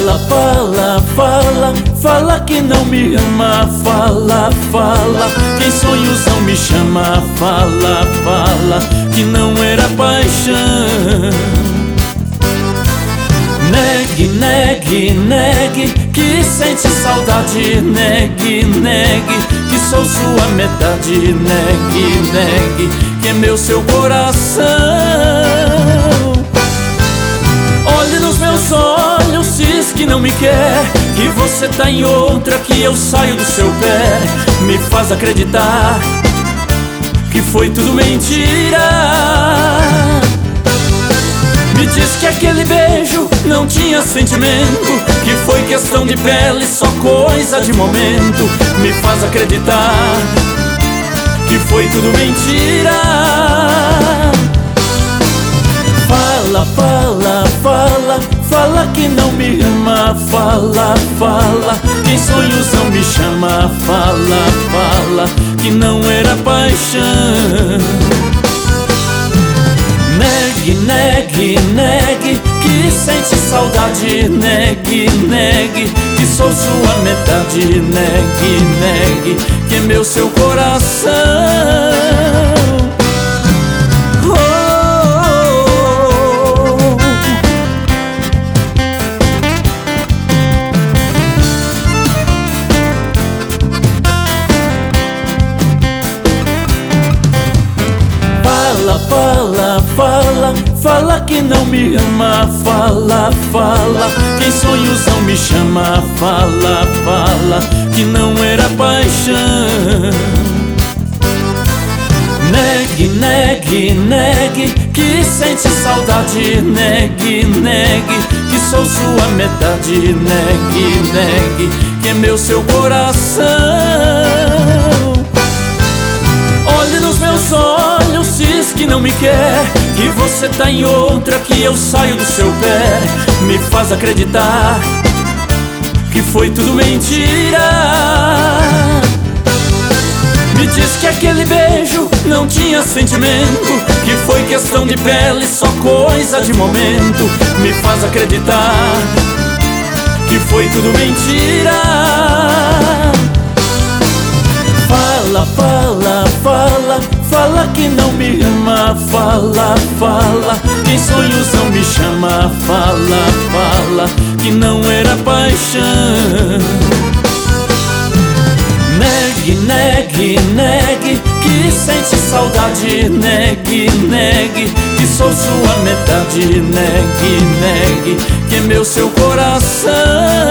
Fala, fala, fala, fala que não me ama. Fala, fala, quem sonhos não me chama. Fala, fala, que não era paixão. Negue, negue, negue, que sente saudade. Negue, negue, que sou sua metade. Negue, negue, que é meu seu coração. Olhe nos meus olhos, diz que não me quer, que você tá em outra, que eu saio do seu pé. Me faz acreditar que foi tudo mentira. Me diz que aquele beijo não tinha sentimento, que foi questão de pele, só coisa de momento. Me faz acreditar que foi tudo mentira. Fala, fala, fala, fala que não me ama. Fala, fala, quem sonhos não me chama. Fala, fala, que não era paixão. Negue, negue, negue, que sente saudade. Negue, negue, que sou sua metade. Negue, negue, que é meu seu coração. Fala, fala, fala que não me ama. Fala, fala, quem sonhos não me chama. Fala, fala, que não era paixão. Negue, negue, negue, que sente saudade. Negue, negue, que sou sua metade. Negue, negue, que é meu seu coração. Olhe nos meus olhos, diz que não me quer, que você tá em outra, que eu saio do seu pé. Me faz acreditar que foi tudo mentira. Me diz que aquele beijo não tinha sentimento, que foi questão de pele, só coisa de momento. Me faz acreditar que foi tudo mentira. Fala, fala, fala, fala que não me ama. Fala, fala, quem sonhos não me chama. Fala, fala, que não era paixão. Negue, negue, negue, que sente saudade. Negue, negue, que sou sua metade. Negue, negue, que é meu seu coração.